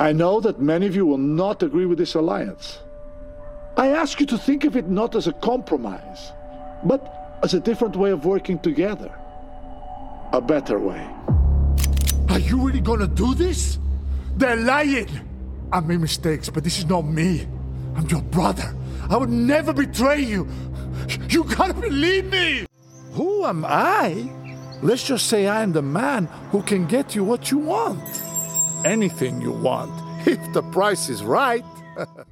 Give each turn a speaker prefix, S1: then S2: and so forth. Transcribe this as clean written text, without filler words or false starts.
S1: I know that many of you will not agree with this alliance. I ask you to think of it not as a compromise, but as a different way of working together. A better way.
S2: Are you really gonna do this? They're lying! I made mistakes, but this is not me. I'm your brother. I would never betray you. You gotta believe me! Who am I? Let's just say I am the man who can get you what you want. Anything you want, if the price is right.